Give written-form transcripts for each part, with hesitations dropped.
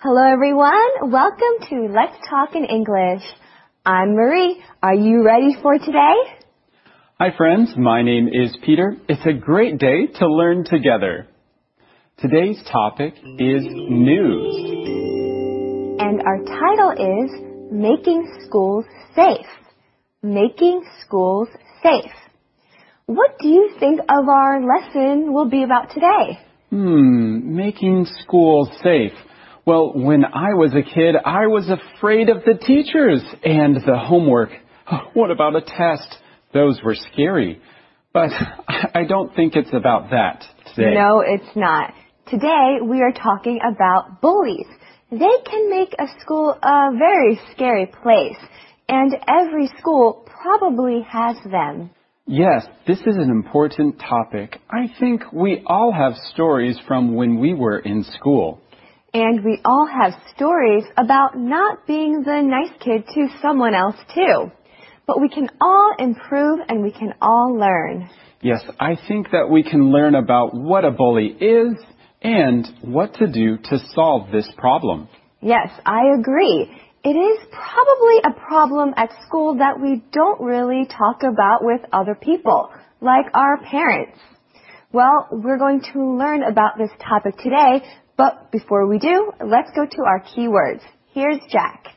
Hello everyone, welcome to Let's Talk in English. I'm Marie. Are you ready for today? Hi friends, my name is Peter. It's a great day to learn together. Today's topic is news. And our title is Making Schools Safe. Making Schools Safe. What do you think of our lesson will be about today? Making schools safe. Well, when I was a kid, I was afraid of the teachers and the homework. What about a test? Those were scary. But I don't think it's about that today. No, it's not. Today we are talking about bullies. They can make a school a very scary place, and every school probably has them. Yes, this is an important topic. I think we all have stories from when we were in school. And we all have stories about not being the nice kid to someone else too. But we can all improve and we can all learn. Yes, I think that we can learn about what a bully is and what to do to solve this problem. Yes, I agree. It is probably a problem at school that we don't really talk about with other people, like our parents. Well, we're going to learn about this topic today, but before we do, let's go to our keywords. Here's Jack.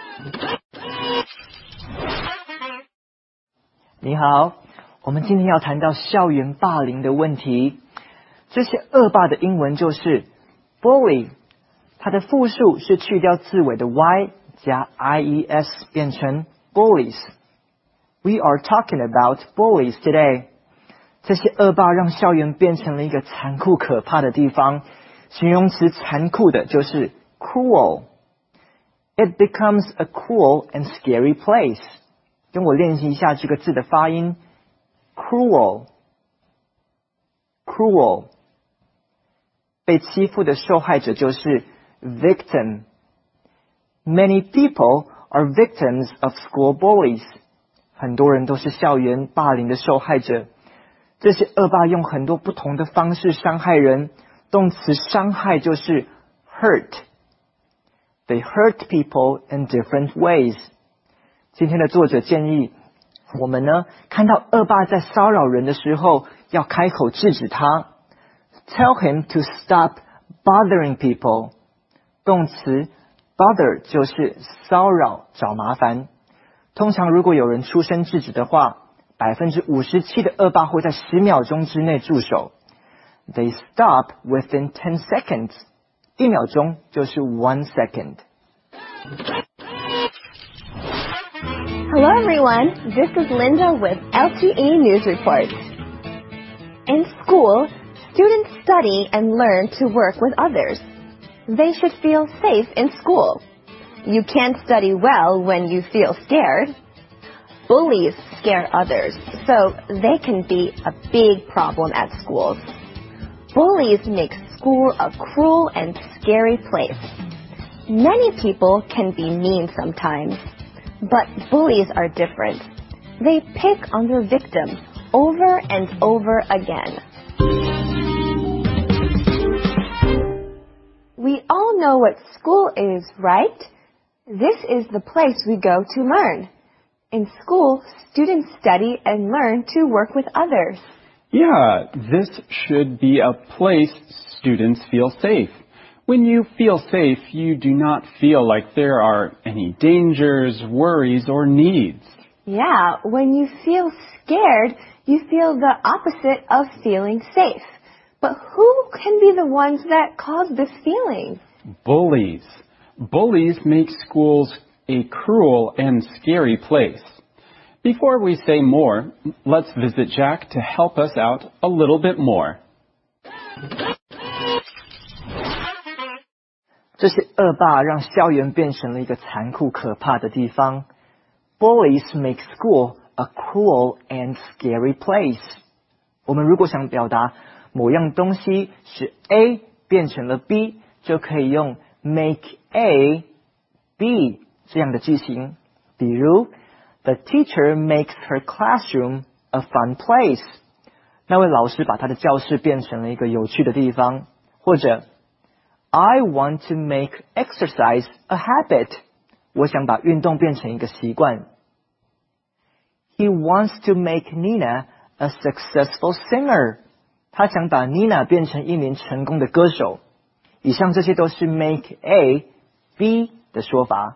你好，我们今天要谈到校园霸凌的问题。这些恶霸的英文就是 bully， 它的复数是去掉字尾的 y 加 ies 变成 bullies。We are talking about bullies today。这些恶霸让校园变成了一个残酷可怕的地方。形容词残酷的就是 cruel。It becomes a cruel and scary place。跟我练习一下这个字的发音 cruel。被欺负的受害者就是 victim。Many people are victims of school bullies。很多人都是校园霸凌的受害者。这些恶霸用很多不同的方式伤害人。动词伤害就是 hurt。They hurt people in different ways。今天的作者建议我们呢，看到恶霸在骚扰人的时候，要开口制止他。Tell him to stop bothering people。动词 bother 就是骚扰、找麻烦。通常如果有人出声制止的话，57%的恶霸会在10秒钟之内住手。They stop within 10 seconds。1秒钟就是 1 second。 Hello everyone, this is Linda with LTE News Report. In school, students study and learn to work with others. They should feel safe in school. You can't study well when you feel scared. Bullies scare others, so they can be a big problem at schools. Bullies make school a cruel and scary place. Many people can be mean sometimes, but bullies are different. They pick on their victim over and over again. We all know what school is, right? This is the place we go to learn. In school, students study and learn to work with others. Yeah, this should be a place students feel safe. When you feel safe, you do not feel like there are any dangers, worries, or needs. Yeah, when you feel scared, you feel the opposite of feeling safe. But who can be the ones that cause this feeling? Bullies. Bullies make schools a cruel and scary place. Before we say more, let's visit Jack to help us out a little bit more. 这些恶霸让校园变成了一个残酷可怕的地方。Bullies make school a cruel and scary place. 我们如果想表达某样东西使 A 变成了 B， 就可以用 make A B 这样的句型。比如 The teacher makes her classroom a fun place. 那位老师把他的教室变成了一个有趣的地方。或者 I want to make exercise a habit. 我想把运动变成一个习惯。He wants to make Nina a successful singer. 他想把 Nina 变成一名成功的歌手。以上这些都是 make A B 的说法。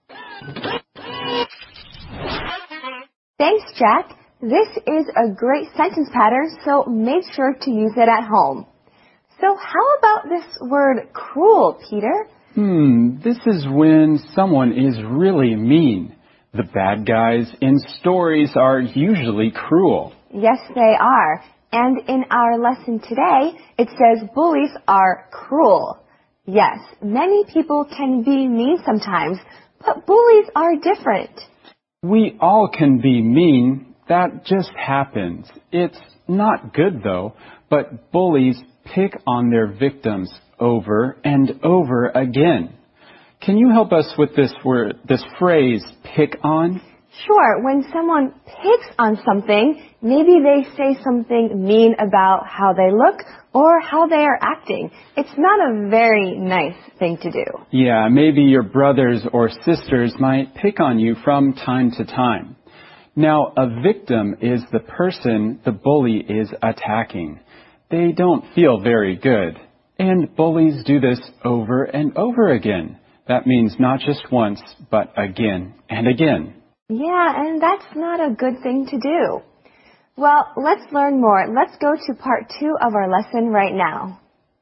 Thanks, Jack. This is a great sentence pattern, so make sure to use it at home. So how about this word cruel, Peter? This is when someone is really mean. The bad guys in stories are usually cruel. Yes, they are. And in our lesson today, it says bullies are cruel. Yes, many people can be mean sometimes, but bullies are different. We all can be mean. That just happens. It's not good though, but bullies pick on their victims over and over again. Can you help us with this word, this phrase, pick on? Sure, when someone picks on something, maybe they say something mean about how they look or how they are acting. It's not a very nice thing to do. Yeah, maybe your brothers or sisters might pick on you from time to time. Now, a victim is the person the bully is attacking. They don't feel very good. And bullies do this over and over again. That means not just once, but again and again. Yeah, and that's not a good thing to do. Well, let's learn more. Let's go to part 2 of our lesson right now.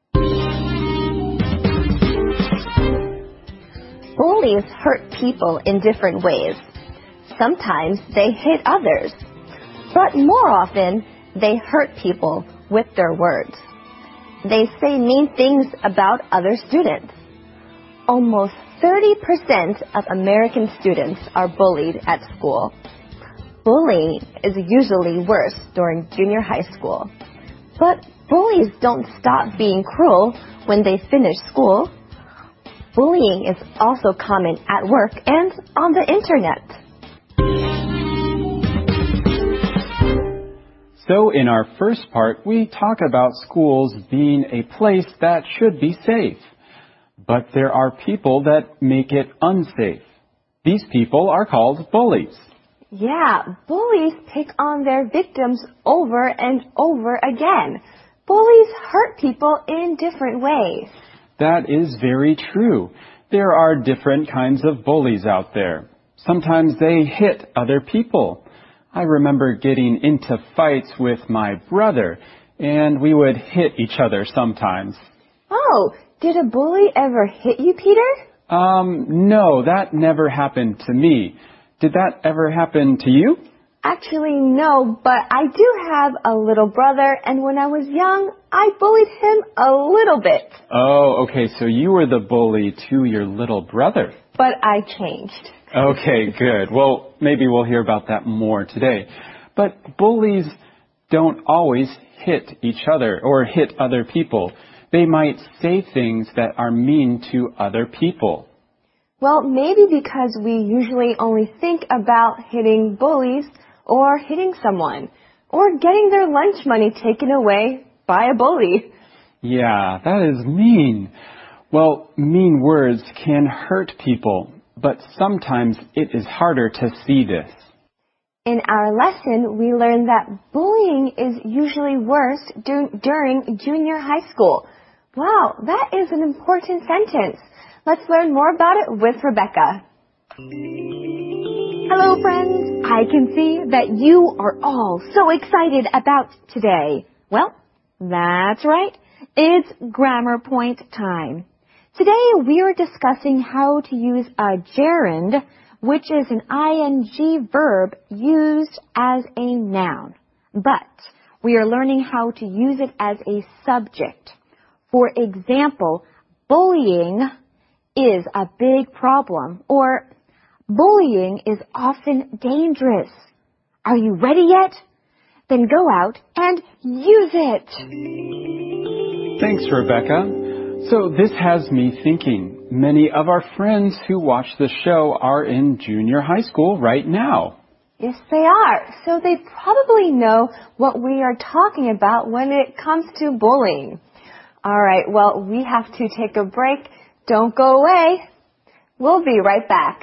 Bullies hurt people in different ways. Sometimes they hit others, but more often they hurt people with their words. They say mean things about other students. Almost 30% of American students are bullied at school. Bullying is usually worse during junior high school. But bullies don't stop being cruel when they finish school. Bullying is also common at work and on the internet. So in our first part, we talk about schools being a place that should be safe. But there are people that make it unsafe. These people are called bullies. Yeah, bullies pick on their victims over and over again. Bullies hurt people in different ways. That is very true. There are different kinds of bullies out there. Sometimes they hit other people. I remember getting into fights with my brother, and we would hit each other sometimes. Oh, did a bully ever hit you, Peter? No, that never happened to me. Did that ever happen to you? Actually, no, but I do have a little brother, and when I was young, I bullied him a little bit. Oh, okay, so you were the bully to your little brother. But I changed. Okay, good. Well, maybe we'll hear about that more today. But bullies don't always hit each other or hit other people. They might say things that are mean to other people. Well, maybe because we usually only think about hitting bullies or hitting someone or getting their lunch money taken away by a bully. Yeah, that is mean. Well, mean words can hurt people, but sometimes it is harder to see this. In our lesson, we learned that bullying is usually worse during junior high school. Wow, that is an important sentence. Let's learn more about it with Rebecca. Hello, friends. I can see that you are all so excited about today. Well, that's right. It's grammar point time. Today we are discussing how to use a gerund, which is an ing verb used as a noun. But we are learning how to use it as a subject. For example, bullying is a big problem, or bullying is often dangerous. Are you ready yet? Then go out and use it. Thanks, Rebecca. So this has me thinking. Many of our friends who watch the show are in junior high school right now. Yes, they are. So they probably know what we are talking about when it comes to bullying. All right, well, we have to take a break. Don't go away. We'll be right back.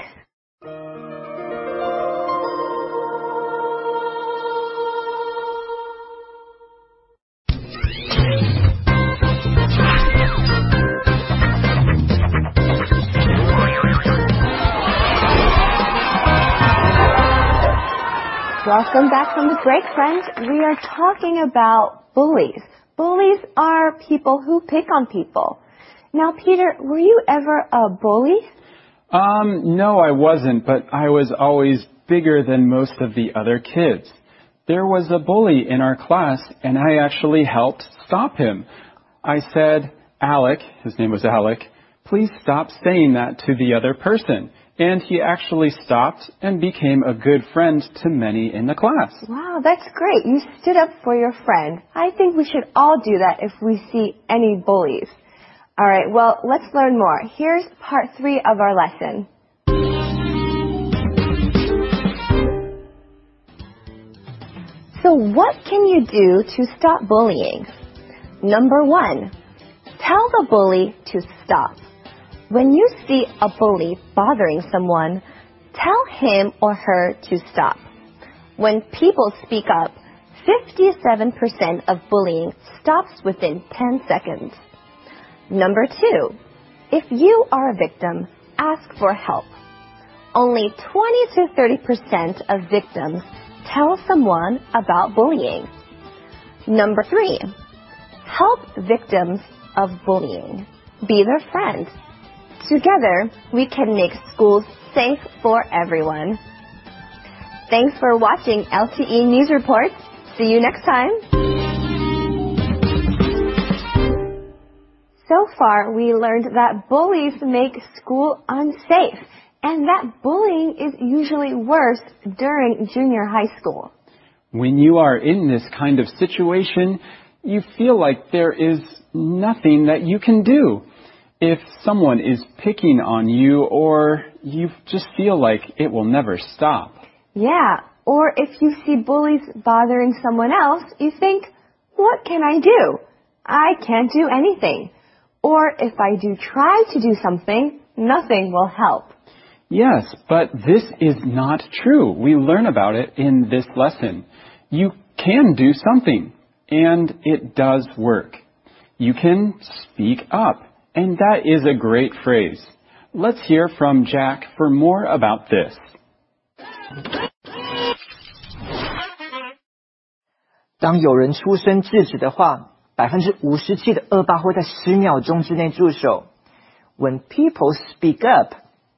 Welcome back from the break, friends. We are talking about bullies. Bullies are people who pick on people. Now, Peter, were you ever a bully? No, I wasn't, but I was always bigger than most of the other kids. There was a bully in our class, and I actually helped stop him. I said, Alec, his name was Alec, please stop saying that to the other person. And he actually stopped and became a good friend to many in the class. Wow, that's great. You stood up for your friend. I think we should all do that if we see any bullies. All right, well, let's learn more. Here's part 3 of our lesson. So what can you do to stop bullying? Number 1, tell the bully to stop. When you see a bully bothering someone, tell him or her to stop. When people speak up, 57% of bullying stops within 10 seconds. Number 2, if you are a victim, ask for help. Only 20 to 30% of victims tell someone about bullying. Number 3, help victims of bullying. Be their friend. Together, we can make schools safe for everyone. Thanks for watching LTE News Reports. See you next time. So far, we learned that bullies make school unsafe, and that bullying is usually worse during junior high school. When you are in this kind of situation, you feel like there is nothing that you can do. If someone is picking on you, or you just feel like it will never stop. Yeah, or if you see bullies bothering someone else, you think, what can I do? I can't do anything. Or if I do try to do something, nothing will help. Yes, but this is not true. We learn about it in this lesson. You can do something, and it does work. You can speak up. And that is a great phrase. Let's hear from Jack for more about this. 当有人出声制止的话，57%的恶霸会在10秒钟之内住手。When people speak up,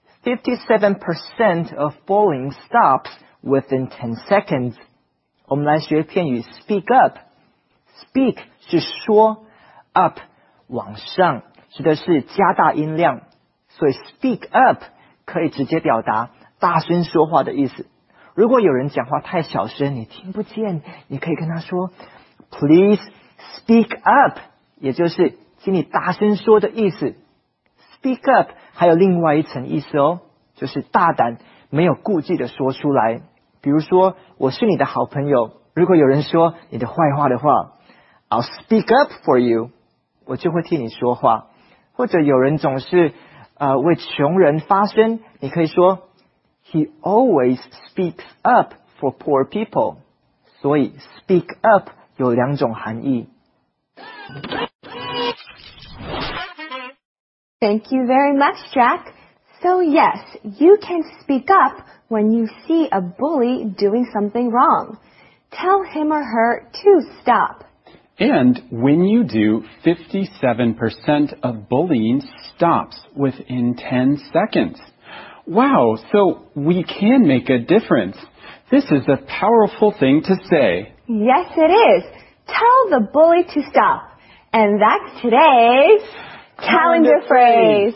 57% of bullying stops within 10 seconds. 我们来学片语 speak up. Speak 是说 ，up 往上。指的是加大音量，所以 speak up 可以直接表达大声说话的意思。如果有人讲话太小声，你听不见，你可以跟他说 Please speak up， 也就是请你大声说的意思。Speak up 还有另外一层意思哦，就是大胆没有顾忌的说出来。比如说我是你的好朋友，如果有人说你的坏话的话， I'll speak up for you， 我就会替你说话。或者有人总是为穷人发声，你可以说 He always speaks up for poor people。 所以 speak up 有2种含义。 Thank you very much, Jack. So yes, you can speak up when you see a bully doing something wrong. Tell him or her to stop. And when you do, 57% of bullying stops within 10 seconds. Wow, so we can make a difference. This is a powerful thing to say. Yes, it is. Tell the bully to stop. And that's today's calendar phrase.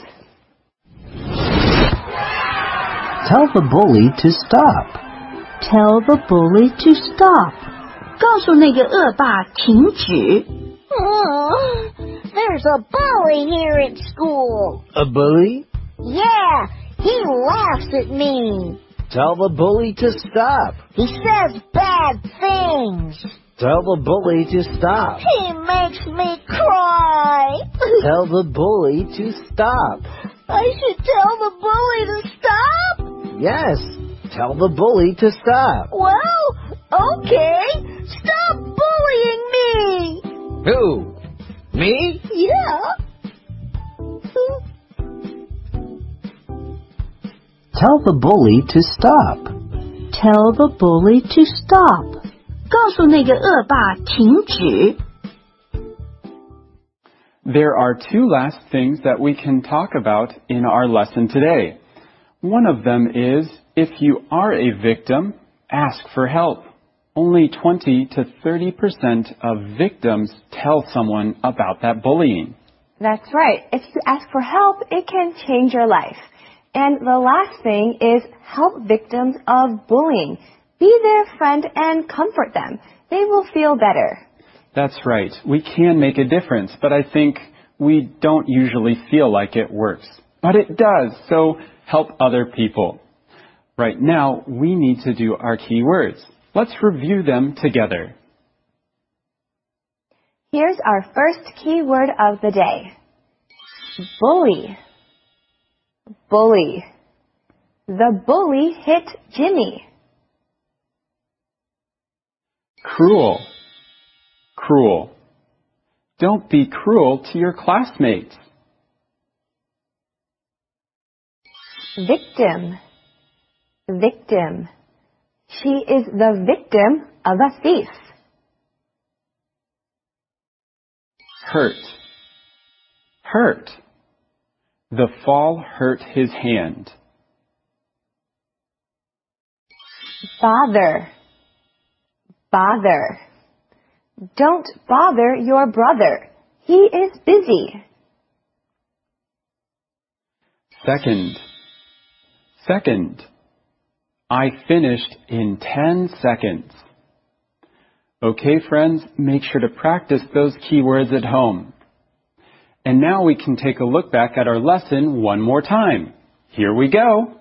Tell the bully to stop. Tell the bully to stop. 告诉那个恶霸停止。 Oh, there's a bully here at school. A bully? Yeah, he laughs at me. Tell the bully to stop. He says bad things. Tell the bully to stop. He makes me cry. Tell the bully to stop. I should tell the bully to stop? Yes, tell the bully to stop. Well, okay. Stop bullying me. Who? Me? Yeah. Tell the bully to stop. Tell the bully to stop. 告诉那个恶霸停止。 There are two last things that we can talk about in our lesson today. One of them is, if you are a victim, ask for help. Only 20 to 30% of victims tell someone about that bullying. That's right. If you ask for help, it can change your life. And the last thing is help victims of bullying. Be their friend and comfort them. They will feel better. That's right. We can make a difference, but I think we don't usually feel like it works. But it does, so help other people. Right now, we need to do our key words. Let's review them together. Here's our first key word of the day. Bully. Bully. The bully hit Jimmy. Cruel. Cruel. Don't be cruel to your classmates. Victim. Victim. She is the victim of a thief. Hurt. Hurt. The fall hurt his hand. Bother. Bother. Don't bother your brother. He is busy. Second. Second. I finished in 10 seconds. Okay, friends, make sure to practice those keywords at home. And now we can take a look back at our lesson one more time. Here we go.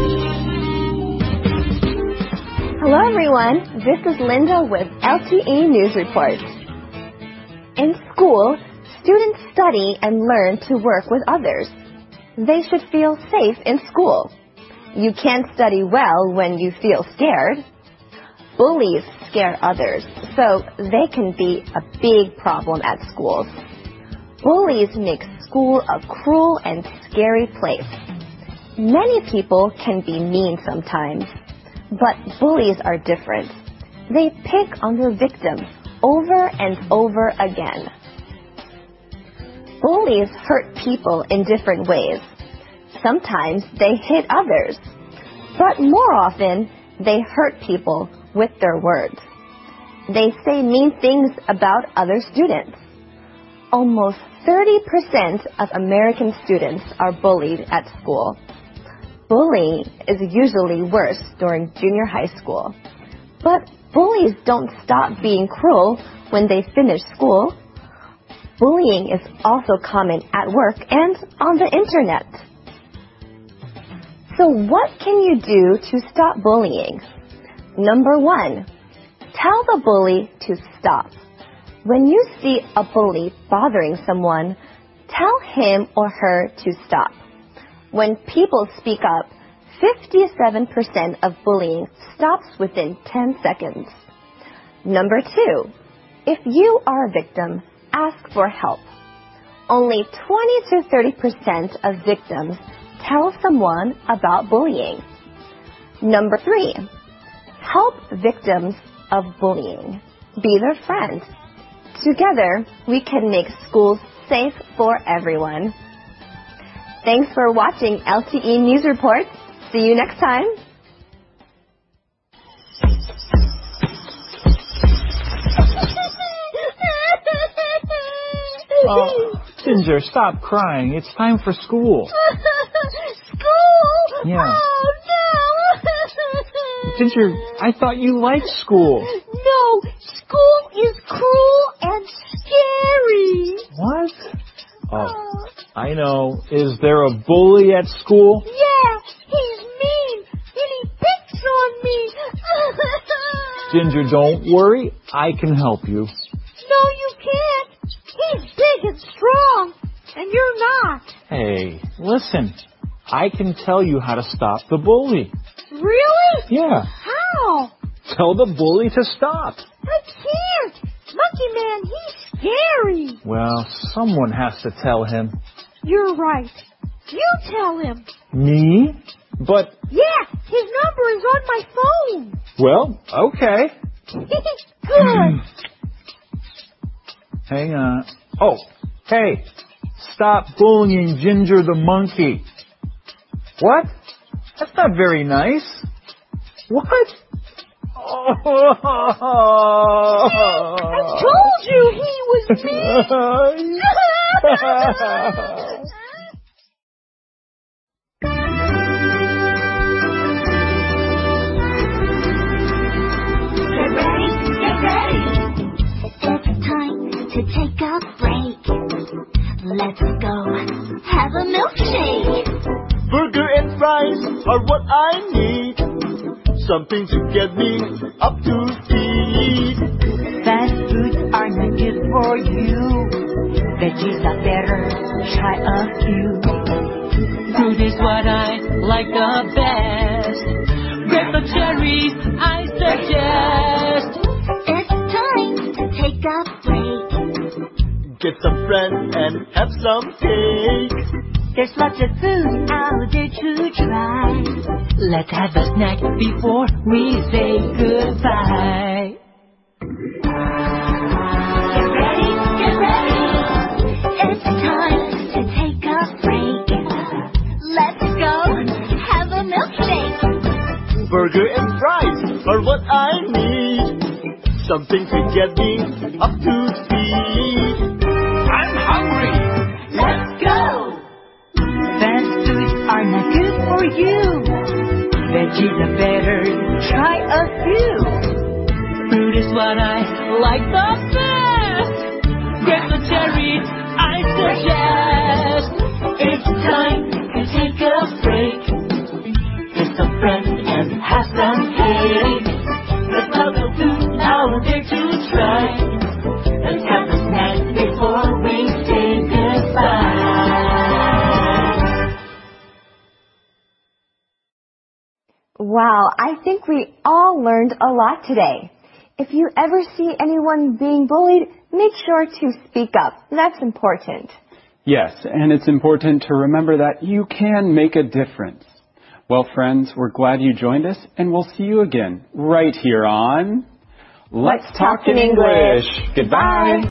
Hello everyone, this is Linda with LTE News Report. In school, students study and learn to work with others. They should feel safe in school. You can't study well when you feel scared. Bullies scare others, so they can be a big problem at schools. Bullies make school a cruel and scary place. Many people can be mean sometimes, but bullies are different. They pick on their victims over and over again. Bullies hurt people in different ways. Sometimes they hit others, but more often they hurt people with their words. They say mean things about other students. Almost 30% of American students are bullied at school. Bullying is usually worse during junior high school. But bullies don't stop being cruel when they finish school. Bullying is also common at work and on the internet. So what can you do to stop bullying? Number 1, tell the bully to stop. When you see a bully bothering someone, tell him or her to stop. When people speak up, 57% of bullying stops within 10 seconds. Number 2, if you are a victim, ask for help. Only 20 to 30% of victims tell someone about bullying. Number 3, help victims of bullying. Be their friend. Together, we can make schools safe for everyone. Thanks for watching LTE News Report. See you next time. Ginger, stop crying. It's time for school. School? Yeah. Oh, no. Ginger, I thought you liked school. No, school is cruel and scary. What? Oh, I know. Is there a bully at school? Yeah, he's mean and he picks on me. Ginger, don't worry. I can help you. No, you can't. He's big and strong, and you're not. Hey, listen. I can tell you how to stop the bully. Really? Yeah. How? Tell the bully to stop. I can't. Monkey Man, he's scary. Well, someone has to tell him. You're right. You tell him. Me? But, Yeah, his number is on my phone. well, okay. Good. Hang on. Oh, hey. Stop bullying Ginger the monkey. What? That's not very nice. What? I told you he was mean. Get ready, get ready. It's time to take a break. Let's go have a milkshake. Burger and fries are what I need. Something to get me up to speed. Fast foods are not good for you. Veggies are better, try a few. Fruit is what I like the best. Grab the cherries, I suggest. It's time to take a break. Get some friends and have some cake. There's lots of food out there to try. Let's have a snack before we say goodbye. Get ready, get ready. It's time to take a break. Let's go have a milkshake. Burger and fries are what I need. Something to get me up to speed. I'm hungry. Let's go. Fast foods are not good for you. Veggies are better, try a few. Fruit is what I like the best. Grab the cherries, I suggest. It's time to take a break. Get some friends and have some cake. There's lots of food out there to try. Let's have a snack before we say goodbye. Wow, I think we all learned a lot today. If you ever see anyone being bullied, make sure to speak up. That's important. Yes, and it's important to remember that you can make a difference. Well, friends, we're glad you joined us, and we'll see you again right here on Let's Talk in English. Goodbye.